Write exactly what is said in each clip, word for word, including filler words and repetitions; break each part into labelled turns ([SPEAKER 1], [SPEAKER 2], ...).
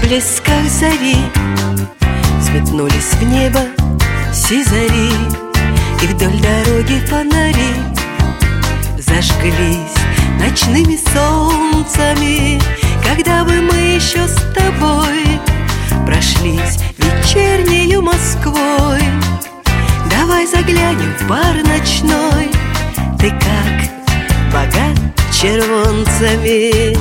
[SPEAKER 1] отблесках зари взметнулись в небо сизари, и вдоль дороги фонари зажглись ночными солнцами. Когда бы мы еще с тобой прошлись вечернею Москвой, давай заглянем в бар ночной. Ты как богат червонцами.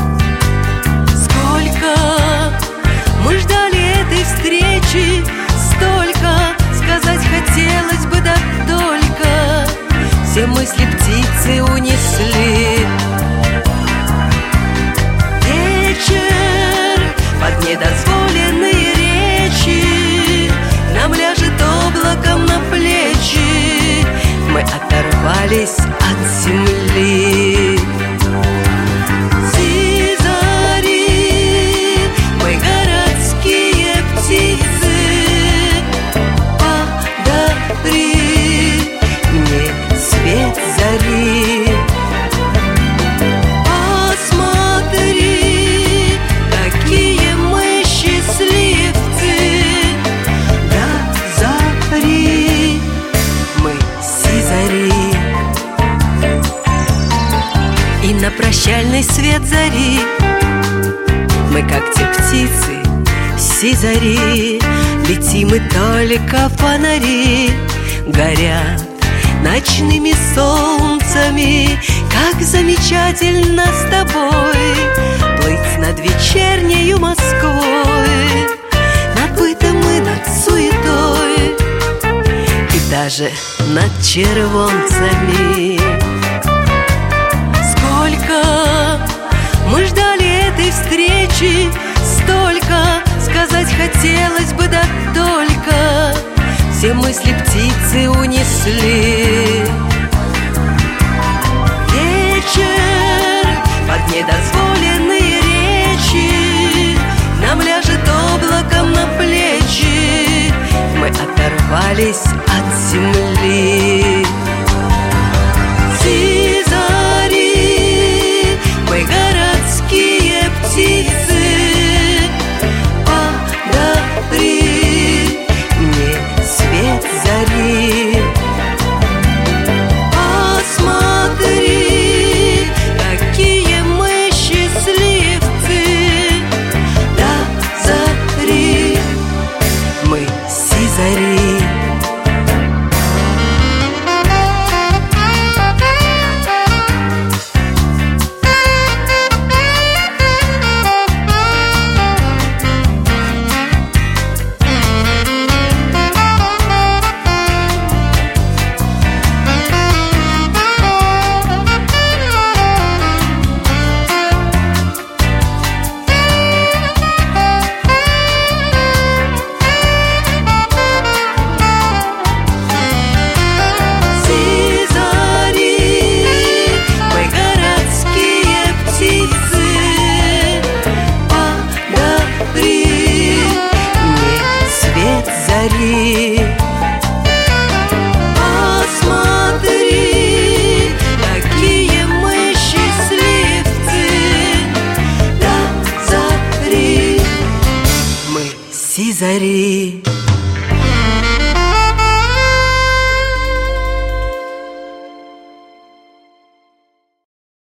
[SPEAKER 1] Сколько мы ждали этой встречи, столько сказать хотелось бы, да только все мысли птицы унесли. Вечер под недозволенные речи нам ляжет облаком на плечи. Мы оторвались от земли. Сизари, мы городские птицы, подари мне свет зари. Посмотри, какие мы счастливцы, до зари мы сизари. И на прощальный свет зари мы, как те птицы сизари, летим, и только фонари горят ночными солнцами. Как замечательно с тобой плыть над вечернею Москвой, над бытом и над суетой, и даже над червонцами. Сколько мы ждали этой встречи, столько сказать хотелось бы, да только все мысли птицы унесли. Вечер под недозволенные речи нам ляжет облаком на плечи. Мы оторвались от земли.